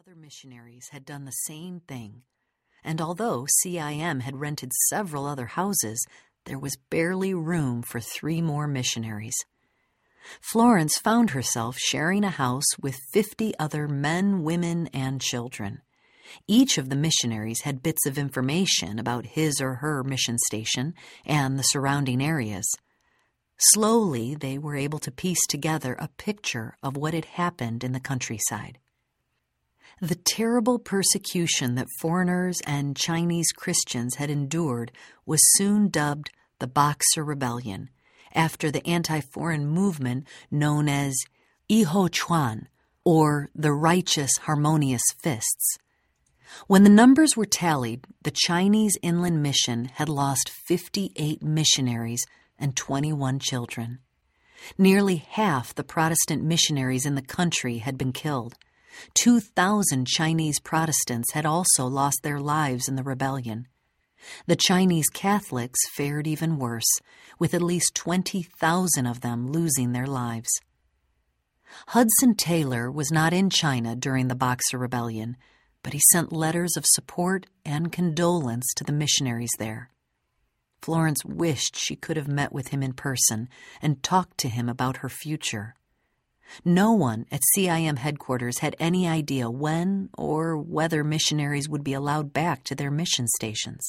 other missionaries had done the same thing, and although CIM had rented several other houses, there was barely room for 3 more missionaries. Florence found herself sharing a house with 50 other men, women, and children. Each of the missionaries had bits of information about his or her mission station and the surrounding areas. Slowly, they were able to piece together a picture of what had happened in the countryside. The terrible persecution that foreigners and Chinese Christians had endured was soon dubbed the Boxer Rebellion, after the anti-foreign movement known as Yiho Chuan, or the Righteous Harmonious Fists. When the numbers were tallied, the Chinese Inland Mission had lost 58 missionaries and 21 children. Nearly half the Protestant missionaries in the country had been killed. 2,000 Chinese Protestants had also lost their lives in the rebellion. The Chinese Catholics fared even worse, with at least 20,000 of them losing their lives. Hudson Taylor was not in China during the Boxer Rebellion, but he sent letters of support and condolence to the missionaries there. Florence wished she could have met with him in person and talked to him about her future. No one at CIM headquarters had any idea when or whether missionaries would be allowed back to their mission stations.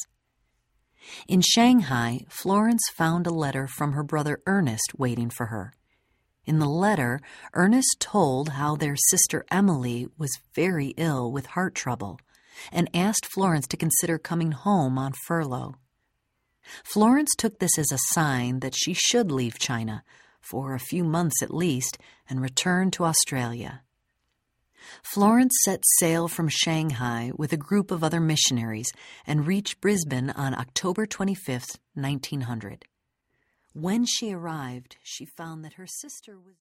In Shanghai, Florence found a letter from her brother Ernest waiting for her. In the letter, Ernest told how their sister Emily was very ill with heart trouble and asked Florence to consider coming home on furlough. Florence took this as a sign that she should leave China, for a few months at least, and return to Australia. Florence set sail from Shanghai with a group of other missionaries and reached Brisbane on October 25, 1900. When she arrived, she found that her sister was